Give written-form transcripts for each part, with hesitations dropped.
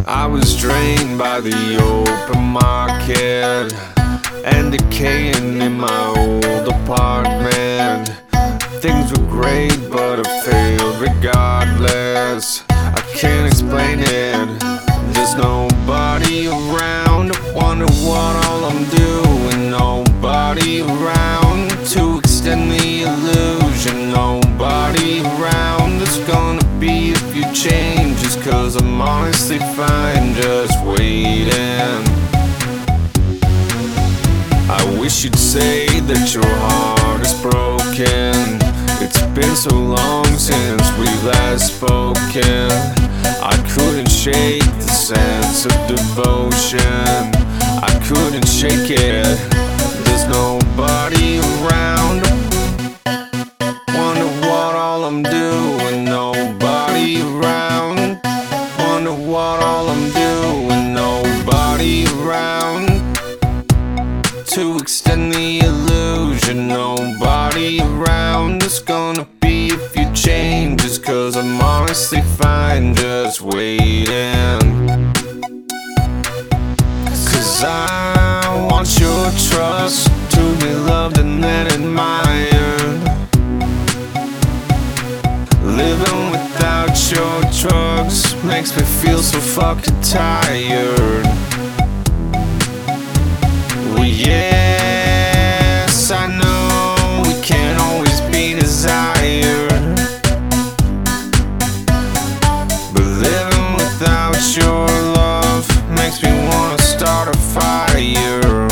I was drained by the open market and decaying in my old apartment. Things were great, but I failed regardless. I can't explain it, there's nobody around. I wonder what all I'm doing. Nobody around to extend the illusion. Nobody around. There's gonna be a few changes, 'cause I'm honestly fine just waiting. I wish you'd say that your heart is broken. It's been so long since we last spoken. I couldn't shake the sense of devotion. I couldn't shake it, there's nobody around. Wonder what all I'm doing. Nobody around. Wonder what all I'm doing. Nobody around to extend the illusion. Nobody around. There's gonna be a few changes, 'cause I'm honestly fine just waiting. 'Cause I want your trust to be loved and then admired. Living without your drugs makes me feel so fucking tired. Well, yes, I know we can't always be desired, but living without your love makes me wanna start a fire.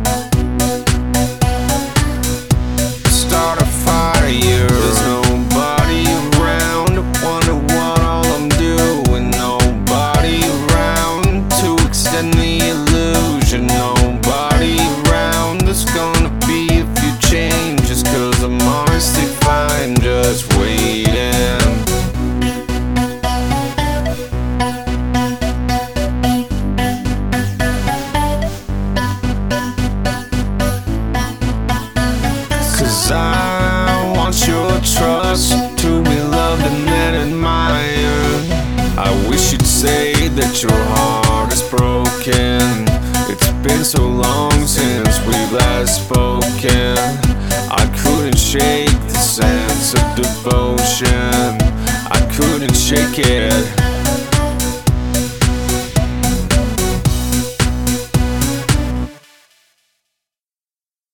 Start a fire. There's nobody around. I wonder what all I'm doing. Nobody around to extend the illusion. Nobody around. There's gonna be a few changes, 'cause I'm honestly fine just waiting. 'Cause I want your trust to be loved and then admired. I wish you'd say that your heart is broken. It's been so long since we last spoken. I couldn't shake the sense of devotion. I couldn't shake it,